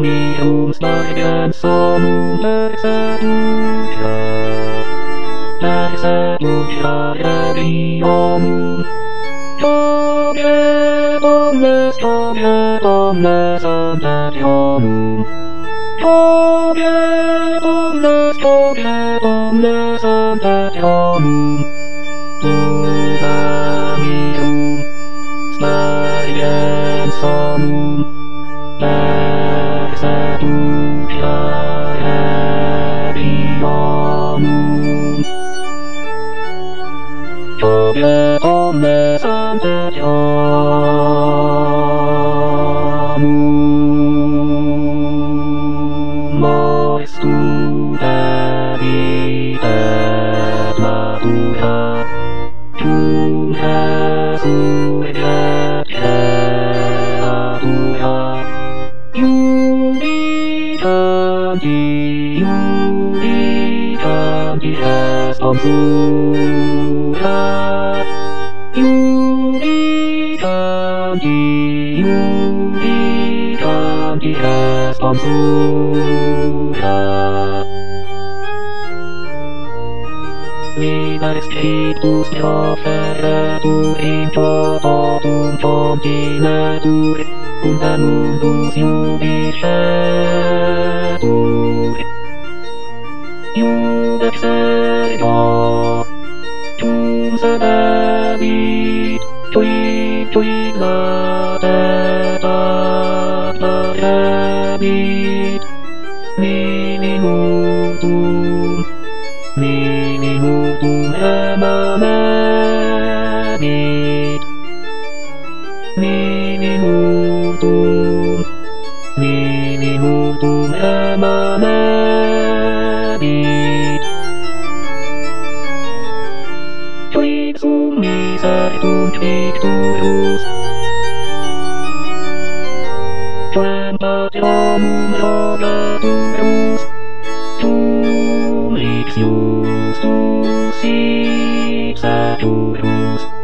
Omnium Spiriam Sonum Persecutia Reviomum Joget omnes Anteriorum Joget omnes Anteriorum Tudavium Spiriam Sonum Persecutia Reviomum Joget omnes Anteriorum Moris Studabit et Matura Cum resurget creatura Iudicanti responsura Iudicanti responsura Liber scriptus proferetur in totum continetur Unde mundus judicetur Iudex ergo Tum sedebit Tuig latet larebit Minutum emanebit Minutum emanebit Tuig sum miseritunt victurus Quem patrionum rogaturus Tum lixius tus ipse turus